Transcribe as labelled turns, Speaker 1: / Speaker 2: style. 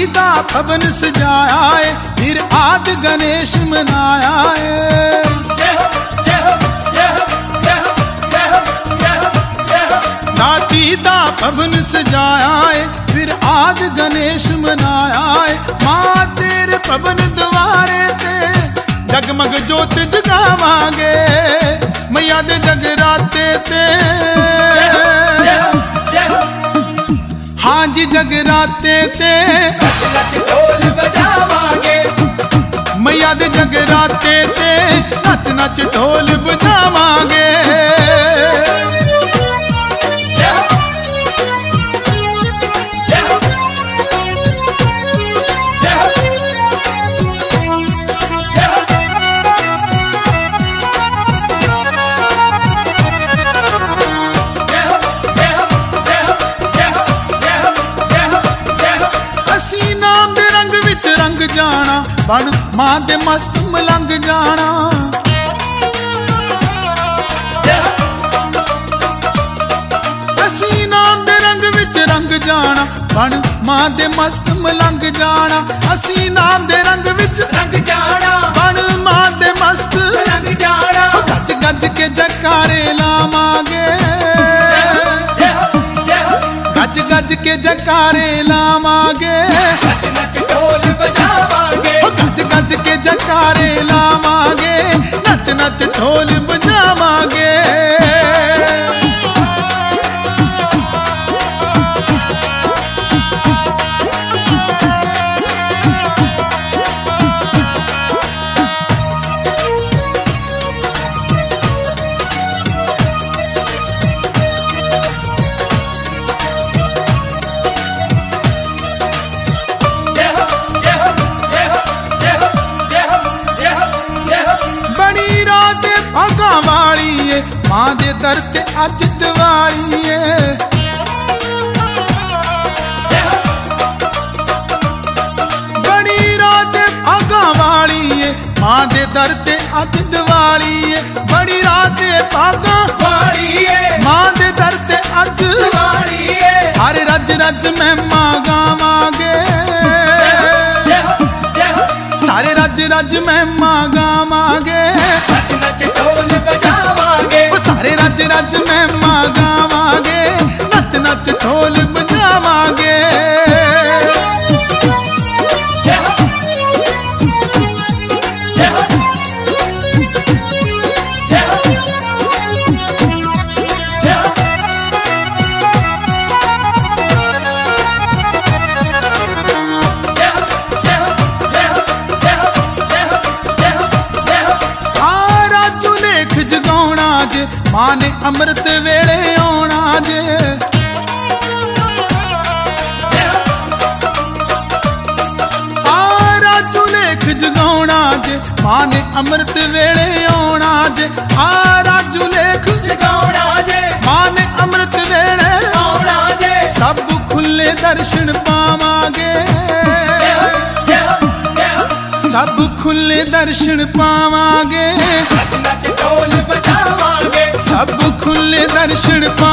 Speaker 1: दा भवन सजाया है, फिर आदि गणेश मनाया है। नाती दा भवन सजाया है, फिर आदि गणेश मनाया है। मां तेरे भवन द्वारे ते जगमग जोत जगावांगे, मैया दे जगराते ते हाँ जी जगराते ते
Speaker 2: ढोल बजावांगे,
Speaker 1: मैया दे जगराते ते नच नच ढोल बजावांगे। बन मां दे मस्त मलंग जाना, असी नाम दे रंग विच रंग जाना। बन मां दे मस्त मलंग जाना, असी नाम दे रंग विच
Speaker 2: रंग जाना।
Speaker 1: बन मां दे मस्त
Speaker 2: रंग जाना।
Speaker 1: गज गज के जकारे लावांगे, गज गज के जकारे लावांगे।
Speaker 2: नच नच ढोल बजावांगे,
Speaker 1: गज गज के जकारे लावांगे, नच नच ढोल बजावांगे। मां दे दर ते अज दिवाली है, बड़ी रात भागा वाली है। मां दे दर ते अज दिवाली है, बड़ी रात भागा
Speaker 2: वाली है।
Speaker 1: मां दे दर ते अज
Speaker 2: दिवाली है।
Speaker 1: सारे रज रज महिमा गावांगे, सारे रज रज महिमा गावांगे।
Speaker 2: नच नच ढोल बजावांगे,
Speaker 1: सारे रज रज महिमा गावांगे, नच नच ढोल बजावांगे। मां ने अमृत वेले आना जे, आ राजू लेख जगाउणा जे। मां ने अमृत वेले आना जे, आ राजू लेख
Speaker 2: जगाउणा जे।
Speaker 1: मां ने अमृत वेले
Speaker 2: आना जे।
Speaker 1: सब खुले दर्शन पावांगे, सब खुले दर्शन पावांगे।
Speaker 2: नच नच ढोल बजावांगे,
Speaker 1: सब खुले दर्शन पा